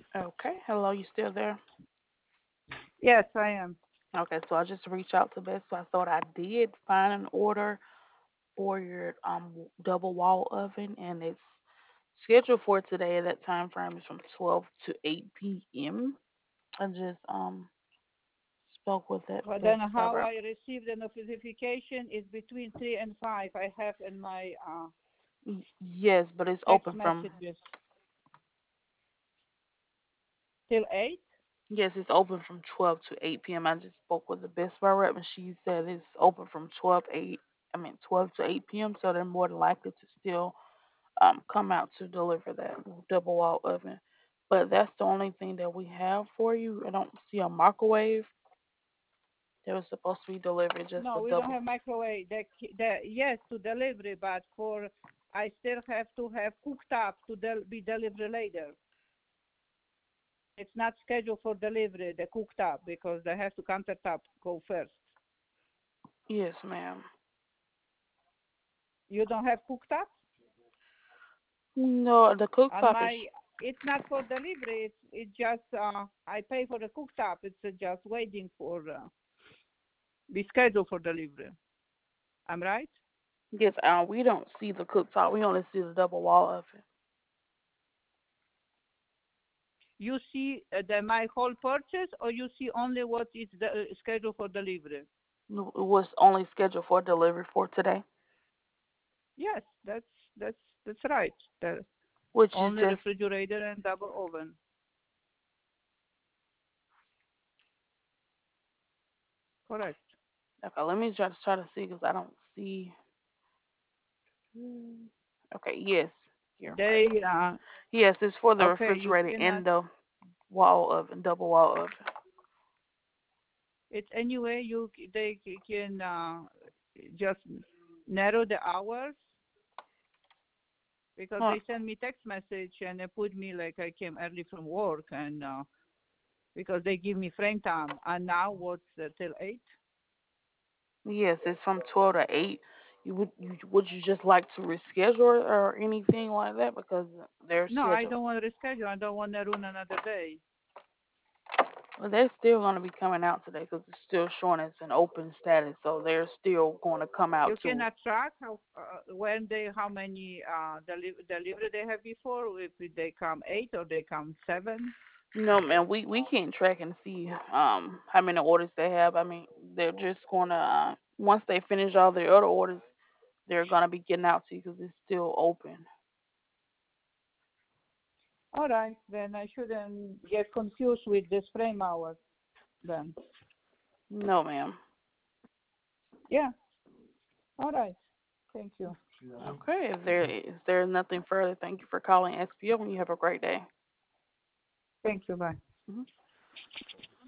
Okay. Hello, you still there? Yes, I am. Okay, so I just reached out to Best Buy. I thought I did find an order for your double wall oven, and it's scheduled for today. That time frame is from 12 to 8 p.m. I just spoke with that But then Best Buy how rep. I received the notification is between 3 and 5. I have in my Yes, but it's text open from messages till 8. yes, it's open from 12 to 8 p.m. I just spoke with the Best Buy rep, and she said it's open from 12 to 8 p.m. So they're more than likely to still come out to deliver that double wall oven. But that's the only thing that we have for you. I don't see a microwave. They were supposed to be delivered just No, a we don't double. have microwave. Yes, to delivery, but for I still have to have cooktop to be delivered later. It's not scheduled for delivery, the cooktop, because they have to countertop go first. Yes, ma'am. You don't have cooktop? No, the On cooktop is my, it's not for delivery. It's just I pay for the cooktop. It's just waiting for be scheduled for delivery. I'm right. yes. We don't see the cooktop. We only see the double wall oven. You see my whole purchase, or you see only what is the scheduled for delivery? No, it was only scheduled for delivery for today, Yes, that's right. The which is only just refrigerator and double oven. Correct. okay. Let me try to see because I don't see. Hmm, Okay, yes, you're right. They Yes, it's for the okay. You refrigerator cannot. and the wall oven, double wall oven. It's anyway. They can just narrow the hours because Huh. they send me text message and they put me like I came early from work and because they give me frame time and now what's till 8. Yes, it's from 12 to 8. Would you just like to reschedule it or anything like that because they're No, I scheduled? don't want to reschedule. I don't want to ruin another day. Well, they're still going to be coming out today because it's still showing it's an open status, so they're still going to come out You to. cannot track how many delivery they have before, if they come 8 or they come 7. No, man, we can't track and see how many orders they have. I mean, they're just going to once they finish all their other orders, they're going to be getting out to you because it's still open. All right, then I shouldn't get confused with this frame hours then. No, ma'am. Yeah, all right. Thank you. Okay, if there is nothing further, thank you for calling XPO and you have a great day. Thank you. Bye. Mhm.